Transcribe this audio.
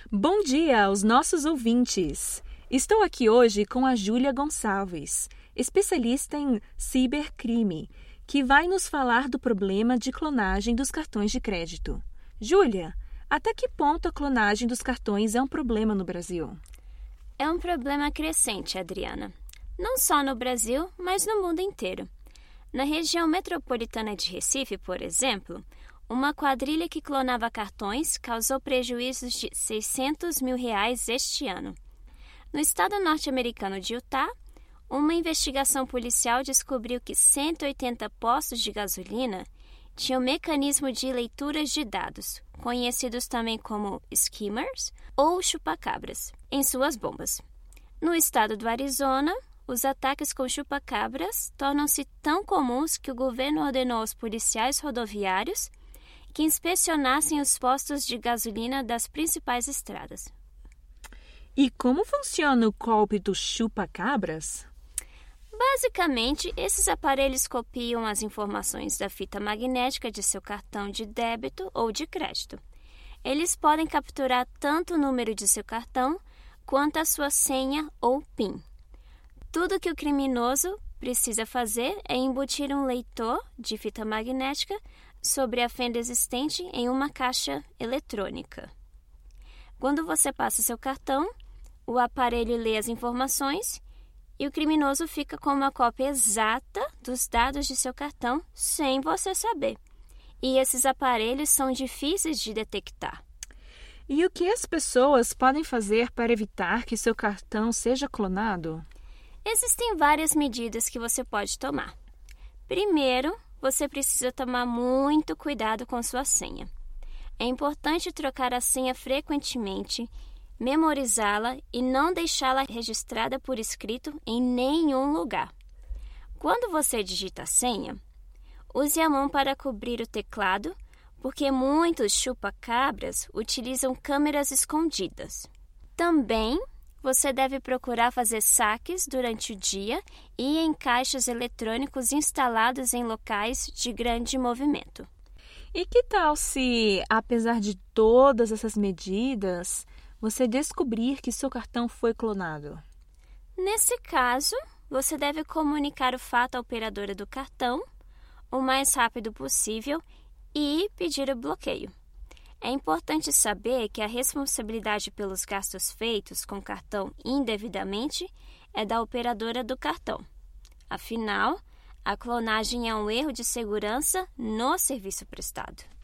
Bom dia aos nossos ouvintes! Estou aqui hoje com a Júlia Gonçalves, especialista em cibercrime, que vai nos falar do problema de clonagem dos cartões de crédito. Júlia, até que ponto a clonagem dos cartões é um problema no Brasil? É um problema crescente, Adriana. Não só no Brasil, mas no mundo inteiro. Na região metropolitana de Recife, por exemplo, uma quadrilha que clonava cartões causou prejuízos de R$600 mil este ano. No estado norte-americano de Utah, uma investigação policial descobriu que 180 postos de gasolina tinham mecanismo de leituras de dados, conhecidos também como skimmers ou chupacabras, em suas bombas. No estado do Arizona, os ataques com chupacabras tornam-se tão comuns que o governo ordenou aos policiais rodoviários que inspecionassem os postos de gasolina das principais estradas. E como funciona o golpe do chupa-cabras? Basicamente, esses aparelhos copiam as informações da fita magnética de seu cartão de débito ou de crédito. Eles podem capturar tanto o número de seu cartão quanto a sua senha ou PIN. Tudo que o criminoso precisa fazer é embutir um leitor de fita magnética sobre a fenda existente em uma caixa eletrônica. Quando você passa seu cartão, o aparelho lê as informações e o criminoso fica com uma cópia exata dos dados de seu cartão sem você saber. E esses aparelhos são difíceis de detectar. E o que as pessoas podem fazer para evitar que seu cartão seja clonado? Existem várias medidas que você pode tomar. Primeiro, você precisa tomar muito cuidado com sua senha. É importante trocar a senha frequentemente, memorizá-la e não deixá-la registrada por escrito em nenhum lugar. Quando você digita a senha, use a mão para cobrir o teclado, porque muitos chupa-cabras utilizam câmeras escondidas. Também, você deve procurar fazer saques durante o dia e em caixas eletrônicos instalados em locais de grande movimento. E que tal se, apesar de todas essas medidas, você descobrir que seu cartão foi clonado? Nesse caso, você deve comunicar o fato à operadora do cartão o mais rápido possível e pedir o bloqueio. É importante saber que a responsabilidade pelos gastos feitos com cartão indevidamente é da operadora do cartão. Afinal, a clonagem é um erro de segurança no serviço prestado.